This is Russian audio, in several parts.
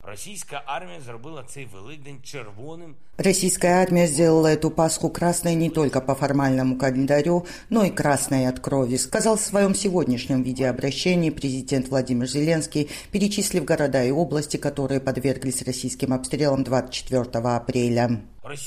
Российская армия сделала эту Пасху красной не только по формальному календарю, но и красной от крови, сказал в своем сегодняшнем видеообращении президент Владимир Зеленский, перечислив города и области, которые подверглись российским обстрелам 24 апреля.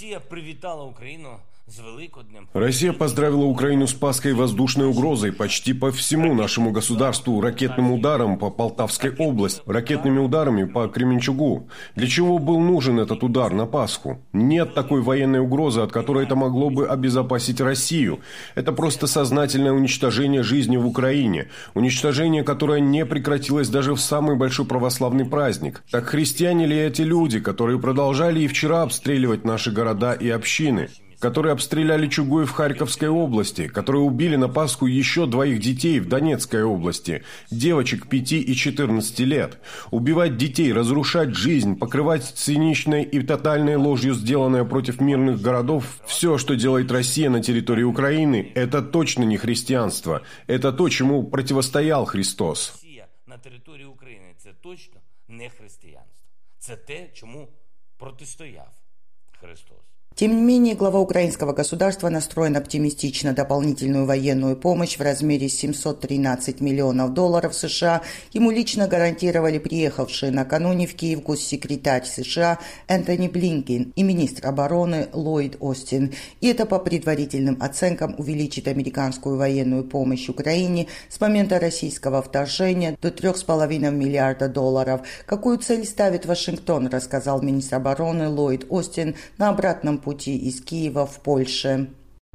Россия поздравила Украину с Пасхой воздушной угрозой почти по всему нашему государству, ракетным ударом по Полтавской области, ракетными ударами по Кременчугу. Для чего был нужен этот удар на Пасху? Нет такой военной угрозы, от которой это могло бы обезопасить Россию. Это просто сознательное уничтожение жизни в Украине. Уничтожение, которое не прекратилось даже в самый большой православный праздник. Так христиане ли эти люди, которые продолжали и вчера обстреливать наши города и общины? Которые обстреляли Чугуев в Харьковской области, которые убили на Пасху еще 2 детей в Донецкой области, девочек 5 и 14 лет. Убивать детей, разрушать жизнь, покрывать циничной и тотальной ложью, сделанное против мирных городов, все, что делает Россия на территории Украины, это точно не христианство. Это то, чему противостоял Христос. На территории Украины это точно не христианство. Это то, чему противостоял Христос. Тем не менее, глава украинского государства настроен оптимистично. Дополнительную военную помощь в размере $713 миллионов США ему лично гарантировали приехавшие накануне в Киев госсекретарь США Энтони Блинкен и министр обороны Ллойд Остин. И это по предварительным оценкам увеличит американскую военную помощь Украине с момента российского вторжения до $3,5 миллиарда. Какую цель ставит Вашингтон, рассказал министр обороны Ллойд Остин на обратном пути из Киева в Польшу.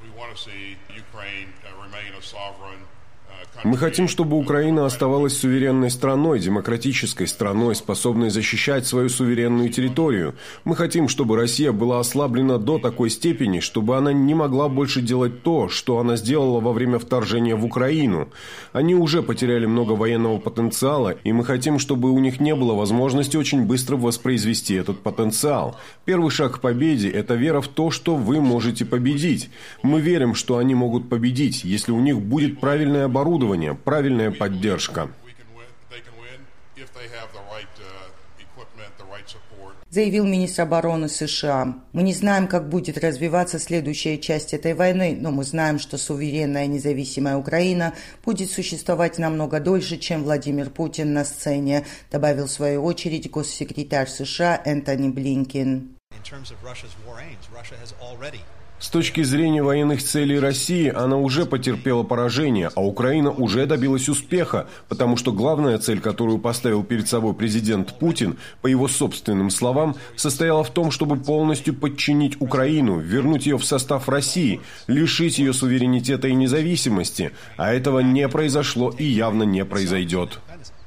Мы хотим, чтобы Украина оставалась суверенной страной, демократической страной, способной защищать свою суверенную территорию. Мы хотим, чтобы Россия была ослаблена до такой степени, чтобы она не могла больше делать то, что она сделала во время вторжения в Украину. Они уже потеряли много военного потенциала, и мы хотим, чтобы у них не было возможности очень быстро воспроизвести этот потенциал. Первый шаг к победе – это вера в то, что вы можете победить. Мы верим, что они могут победить, если у них будет правильное оборудование, правильная поддержка. Заявил министр обороны США. Мы не знаем, как будет развиваться следующая часть этой войны, но мы знаем, что суверенная независимая Украина будет существовать намного дольше, чем Владимир Путин на сцене, добавил в свою очередь госсекретарь США Энтони Блинкен. С точки зрения военных целей России, она уже потерпела поражение, а Украина уже добилась успеха, потому что главная цель, которую поставил перед собой президент Путин, по его собственным словам, состояла в том, чтобы полностью подчинить Украину, вернуть ее в состав России, лишить ее суверенитета и независимости, а этого не произошло и явно не произойдет.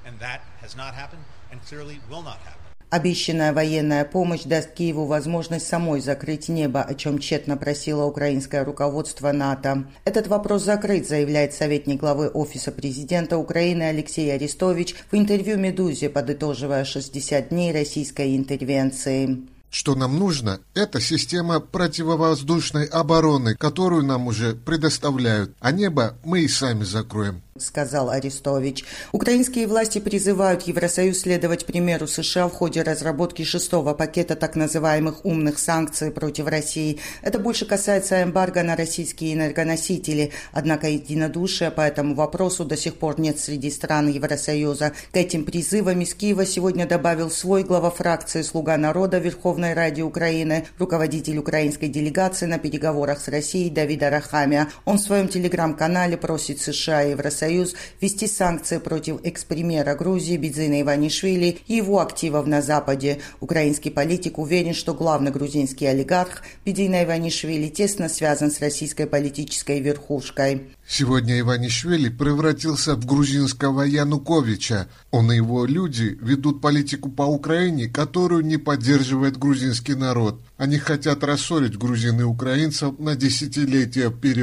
Обещанная военная помощь даст Киеву возможность самой закрыть небо, о чем тщетно просило украинское руководство НАТО. Этот вопрос закрыт, заявляет советник главы Офиса президента Украины Алексей Арестович в интервью «Медузе», подытоживая 60 дней российской интервенции. Что нам нужно, это система противовоздушной обороны, которую нам уже предоставляют, а небо мы и сами закроем, сказал Арестович. Украинские власти призывают Евросоюз следовать примеру США в ходе разработки 6-го пакета так называемых умных санкций против России. Это больше касается эмбарго на российские энергоносители. Однако единодушия по этому вопросу до сих пор нет среди стран Евросоюза. К этим призывам из Киева сегодня добавил свой глава фракции «Слуга народа» Верховной Ради Украины, руководитель украинской делегации на переговорах с Россией Давид Арахамия. Он в своем телеграм-канале просит США и Евросоюз ввести санкции против экс-премьера Грузии Бидзина Иванишвили и его активов на Западе. Украинский политик уверен, что главный грузинский олигарх Бидзина Иванишвили тесно связан с российской политической верхушкой. Сегодня Иванишвили превратился в грузинского Януковича. Он и его люди ведут политику по Украине, которую не поддерживает грузинский народ. Они хотят рассорить грузин и украинцев на десятилетия вперед.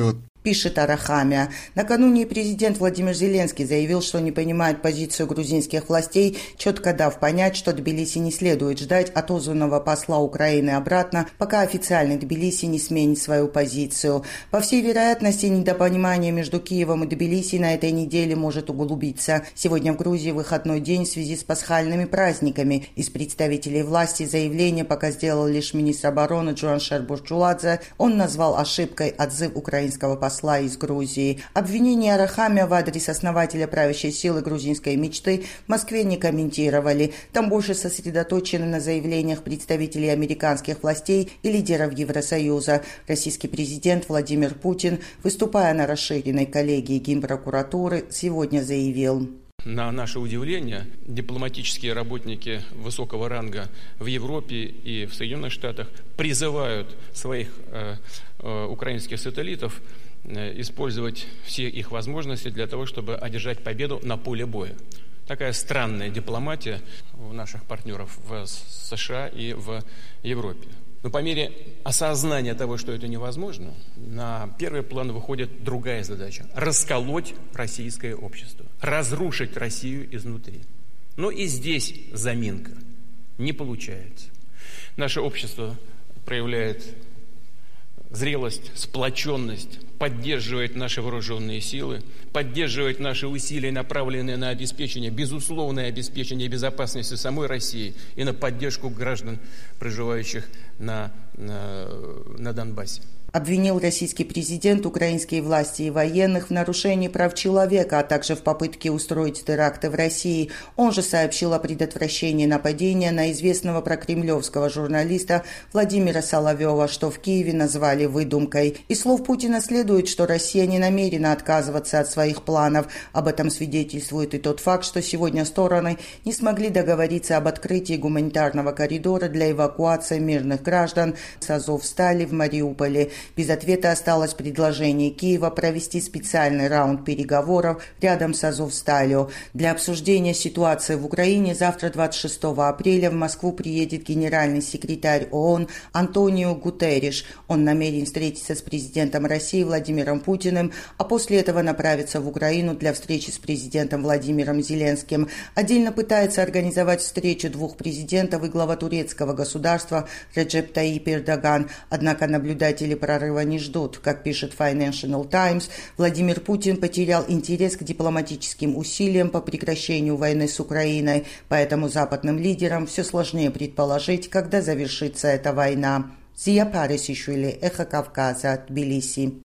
пишет Арахамия. Накануне президент Владимир Зеленский заявил, что не понимает позицию грузинских властей, четко дав понять, что Тбилиси не следует ждать отозванного посла Украины обратно, пока официальный Тбилиси не сменит свою позицию. По всей вероятности, недопонимание между Киевом и Тбилиси на этой неделе может углубиться. Сегодня в Грузии выходной день в связи с пасхальными праздниками. Из представителей власти заявление пока сделал лишь министр обороны Джуаншер Бурчуладзе. Он назвал ошибкой отзыв украинского посла из Грузии. Обвинения Арахамия в адрес основателя правящей силы грузинской мечты в Москве не комментировали. Там больше сосредоточены на заявлениях представителей американских властей и лидеров Евросоюза. Российский президент Владимир Путин, выступая на расширенной коллегии Генпрокуратуры, сегодня заявил: на наше удивление, дипломатические работники высокого ранга в Европе и в Соединенных Штатах призывают своих украинских сателлитов использовать все их возможности для того, чтобы одержать победу на поле боя. Такая странная дипломатия у наших партнеров в США и в Европе. Но по мере осознания того, что это невозможно, на первый план выходит другая задача – расколоть российское общество, разрушить Россию изнутри. Но и здесь заминка не получается. Наше общество проявляет зрелость, сплоченность, поддерживает наши вооруженные силы, поддерживает наши усилия, направленные на обеспечение, безусловное обеспечение безопасности самой России и на поддержку граждан, проживающих на Донбассе. Обвинил российский президент украинские власти и военных в нарушении прав человека, а также в попытке устроить теракты в России. Он же сообщил о предотвращении нападения на известного прокремлевского журналиста Владимира Соловьева, что в Киеве назвали выдумкой. Из слов Путина следует, что Россия не намерена отказываться от своих планов. Об этом свидетельствует и тот факт, что сегодня стороны не смогли договориться об открытии гуманитарного коридора для эвакуации мирных граждан с Азовстали в Мариуполе. Без ответа осталось предложение Киева провести специальный раунд переговоров рядом с Азовсталью. Для обсуждения ситуации в Украине завтра, 26 апреля, в Москву приедет генеральный секретарь ООН Антонио Гутерриш. Он намерен встретиться с президентом России Владимиром Путиным, а после этого направиться в Украину для встречи с президентом Владимиром Зеленским. Отдельно пытается организовать встречу двух президентов и глава турецкого государства Реджеп Таyyip Эрдоган. Однако наблюдатели прорыва не ждут. Как пишет Financial Times, Владимир Путин потерял интерес к дипломатическим усилиям по прекращению войны с Украиной, поэтому западным лидерам все сложнее предположить, когда завершится эта война. Зия Парисишвили, Эхо Кавказа, Тбилиси.